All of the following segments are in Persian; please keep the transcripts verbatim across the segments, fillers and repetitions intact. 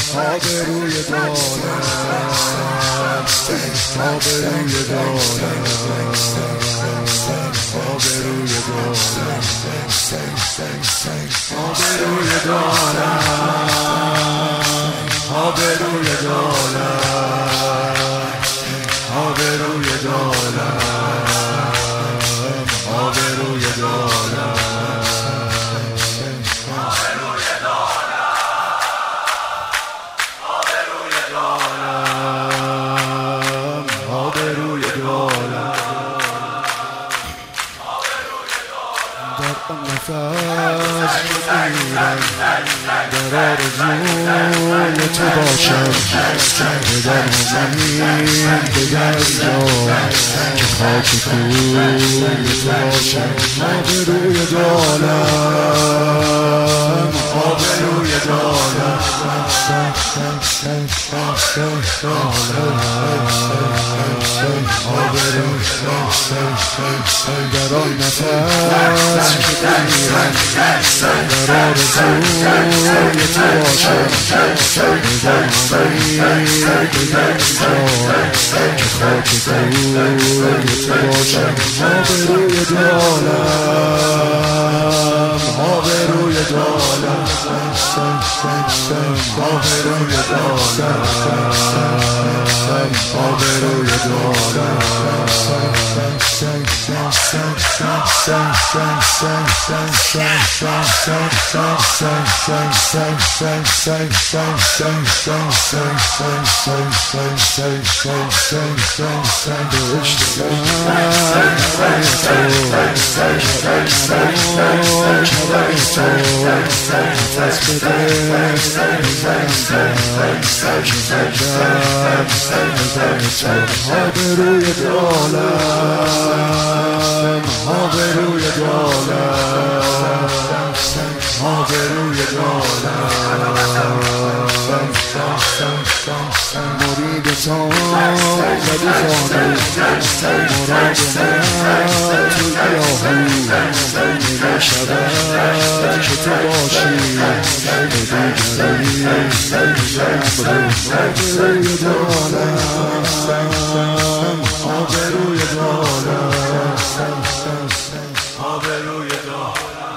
آبروی دارم، آبروی دارم، آبروی دارم، آبروی دارم، آبروی دارم، آبروی دارم، آبروی دارم. نفس میگیرم در آرزوی تو باشم، در امید دگر جا که خاک کوی تو باشم. آبروی دارم، آبروی دارم، آبروی در آن نفس میگیرم در آرزوی تو باشم، در امید دگر جا که خاک کوی تو باشم. آبروی دارم، آبروی دارم، آبروی دارم، آبروی آبروی دارم، آبروی دارم، آبروی دارم، مرید تو زدی خانه مراد من تو گیاهو نیمه شود که تو باشی به دیگری آبروی دارم، آبروی دارم، آبروی دارم.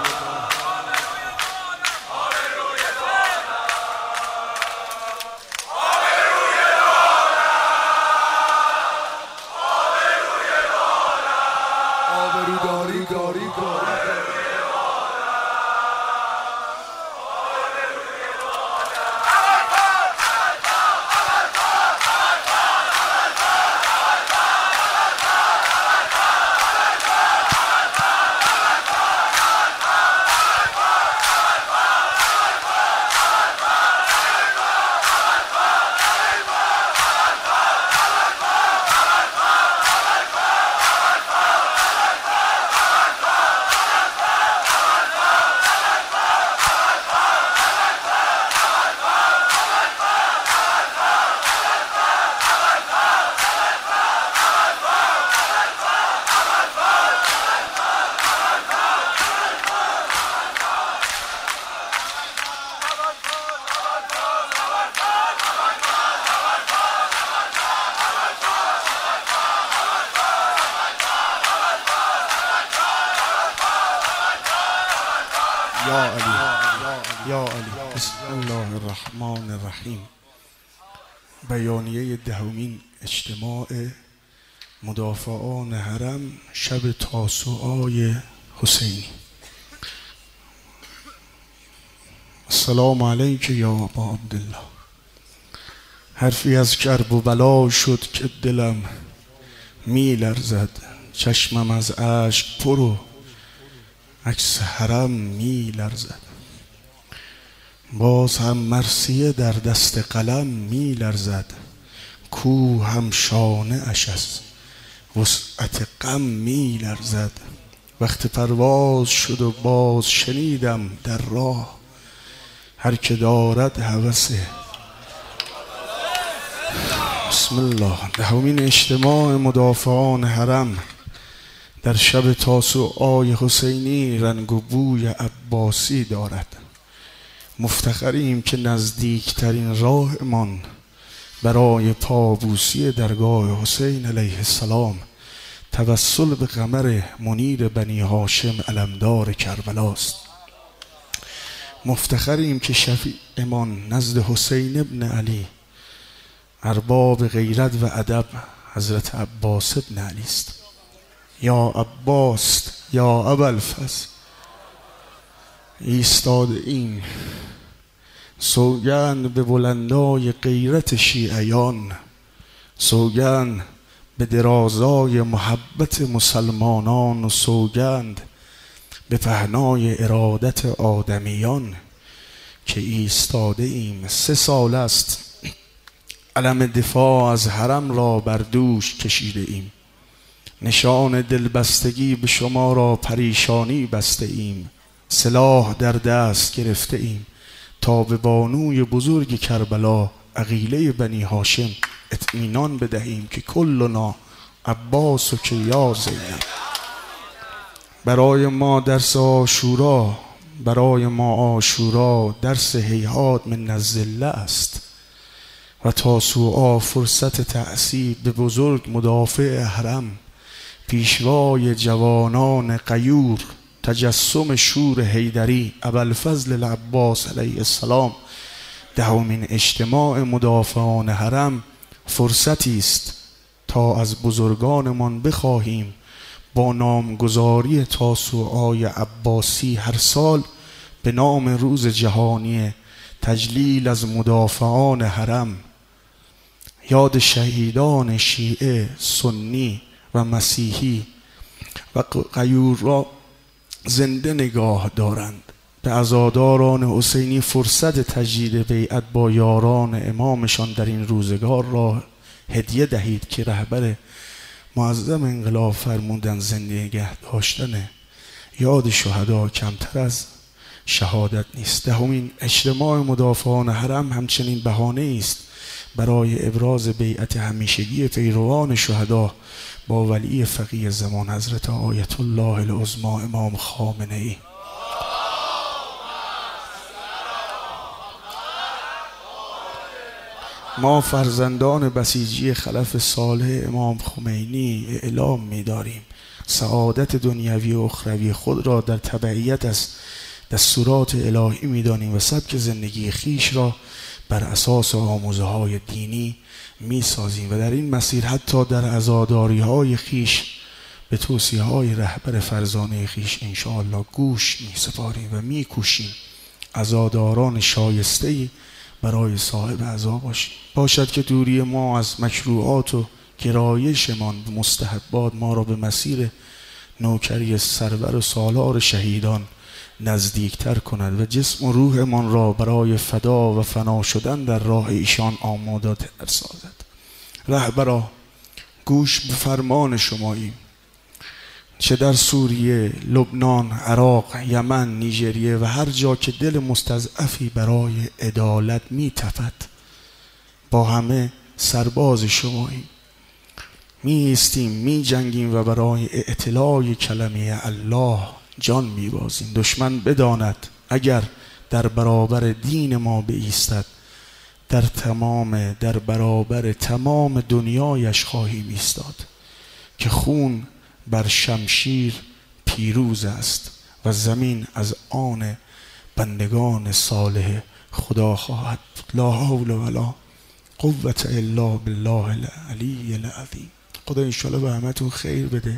یا علی یا علی. بسم الله الرحمن الرحیم. بیانیه دهمین اجتماع مدافعان حرم شب تاسوعای حسینی. السلام علیک یا ابا عبدالله. حرفی از کرب و بلا شد که دلم می لرزد، چشمم از اشک پر و عکس حرم می لرزد. باز هم مرثیه در دست قلم می لرزد، کوه هم شانه اش از وسعت غم می لرزد. وقت پرواز شد و باز شنیدم در راه، هر که دارد هوس. بسم الله. دهمین اجتماع مدافعان حرم در شب تاسوعای حسینی رنگ و بوی عباسی دارد. مفتخریم که نزدیکترین راهمان برای پابوسی درگاه حسین علیه السلام توسل به قمر منیر بنی هاشم علمدار کربلاست. مفتخریم که شفیعمان نزد حسین ابن علی ارباب غیرت و ادب حضرت عباس ابن علی است. یا عباس یا ابوالفضل ایستاده این سوگند به بلندای غیرت شیعیان، سوگند به درازای محبت مسلمانان و سوگند به پهنای ارادت آدمیان که ایستاده ایم. سه سال است علم دفاع از حرم را بر دوش کشیده ایم، نشان دلبستگی به شما را پریشانی بسته ایم، سلاح در دست گرفته ایم تا به بانوی بزرگ کربلا عقیله بنی هاشم اطمینان بدهیم که کلنا عباس و که یا زینب. برای ما درس عاشورا، برای ما عاشورا درس هیهات من الذله است و تاسوعا فرصت تعصیب به بزرگ مدافع حرم، پیشوای جوانان غیور، تجسم شور حیدری ابوالفضل العباس علیه السلام، دهمین اجتماع مدافعان حرم فرصتی است تا از بزرگانمان بخواهیم با نامگذاری تاسوعای عباسی هر سال به نام روز جهانی تجلیل از مدافعان حرم یاد شهیدان شیعه، سنی و مسیحی و غیور را زنده نگاه دارند. به عزاداران حسینی فرصت تجدید بیعت با یاران امامشان در این روزگار را هدیه دهید که رهبر معظم انقلاب فرمودن زنده نگه داشتن یاد شهدا کمتر از شهادت نیست. دهمین اجتماع مدافعان حرم همچنین بهانه است برای ابراز بیعت همیشگی پیروان شهدا با ولی فقیه زمان حضرت آیت الله العظمی امام خامنه ای. ما فرزندان بسیجی خلف صالح امام خمینی اعلام می داریم سعادت دنیوی و اخروی خود را در تبعیت از دستورات الهی می دانیم و سبک زندگی خیش را بر اساس آموزه های دینی می سازیم و در این مسیر حتی در عزاداری های خیش به توصیه های رهبر فرزانه خیش انشاءالله گوش می سپاریم و می کوشیم عزاداران شایسته‌ای برای صاحب عزا باشیم. باشد که دوری ما از مشروعات و گرایشمان به مستحبات ما را به مسیر نوکری سرور و سالار شهیدان نزدیکتر کند و جسم و روحمان را برای فدا و فنا شدن در راه ایشان آماده تر سازد. رهبرا گوش به فرمان شماییم، چه در سوریه، لبنان، عراق، یمن، نیجریه و هر جا که دل مستضعفی برای عدالت می تپد با همه سرباز شماییم، می ایستیم، می جنگیم و برای اعتلاع کلمه الله جان می بازیم. دشمن بداند اگر در برابر دین ما بایستد در تمام در برابر تمام دنیایش خواهیم ایستاد که خون بر شمشیر پیروز است و زمین از آن بندگان صالح خدا خواهد. لا حول ولا قوة الا بالله العلی العظیم. خدا انشاءالله به همتون خیر بده.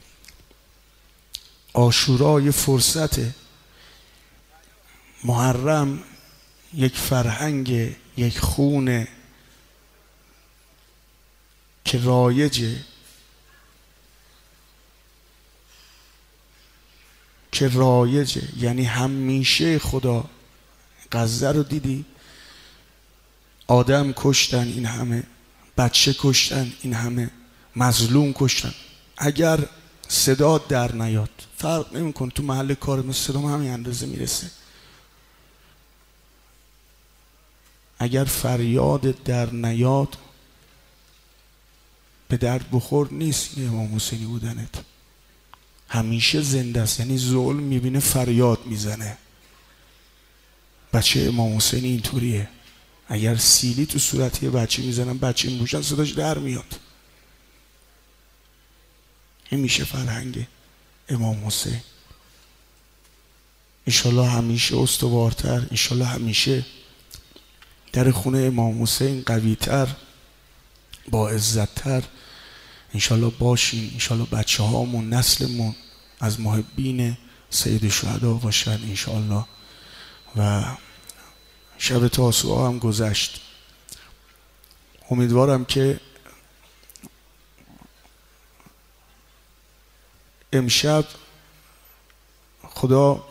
عاشورا فرصت، محرم یک فرهنگ، یک خونه که رایجه، که رایجه یعنی همیشه. خدا غزه رو دیدی؟ آدم کشتن این همه، بچه کشتن این همه، مظلوم کشتن. اگر صدا در نیاد فرق نمیکن، تو محل کار من صدا همین اندازه میرسه. اگر فریاد در نیاد به درد بخور نیست. این امام حسینی بودنت همیشه زنده است، یعنی ظلم میبینه فریاد میزنه. بچه امام حسین اینطوریه، اگر سیلی تو صورت یه بچه میزنن بچه این بوشن صداش در میاد. این میشه فرهنگ امام حسین. انشالله همیشه استوارتر، انشالله همیشه در خونه امام حسین قویتر، با عزتتر انشالله باشیم. انشالله بچه هامون، نسلمون از محبین سید شهدا باشن انشالله. و شب تاسوعا هم گذشت، امیدوارم که امشب خدا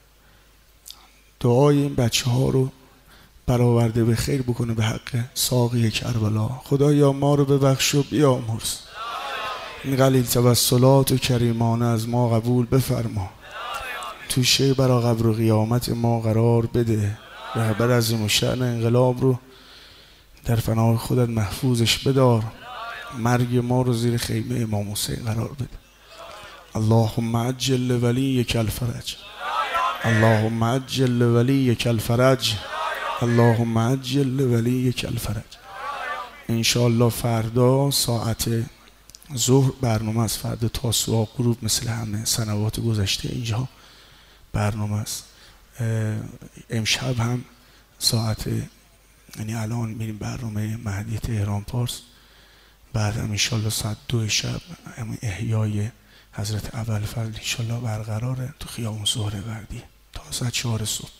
دعای این بچه ها رو برآورده به خیر بکنه به حق ساقی کربلا. خدایا ما رو ببخش و بیامرز، این قلیل توسلات و کریمانه از ما قبول بفرما، توشه برا قبر و قیامت ما قرار بده. رهبر عظیم الشأن انقلاب رو در پناه خودت محفوظش بدار، مرگ ما رو زیر خیمه امام حسین قرار بده. اللهم عجل لولیک الفرج، اللهم عجل لولیک الفرج، اللهم عجل لولیک الفرج. انشاءالله فردا ساعت ظهر برنامه است. فردا تاسوعا غروب مثل همه سنوات گذشته اینجا برنامه است. امشب هم ساعت، یعنی الان میریم برنامه مهدی تهران پارس، بعد هم انشاءالله ساعت دو شب احیای حضرت ابوالفضل انشاءالله برقراره تو خیابون زهره‌وردی تا ساعت چهار صبح.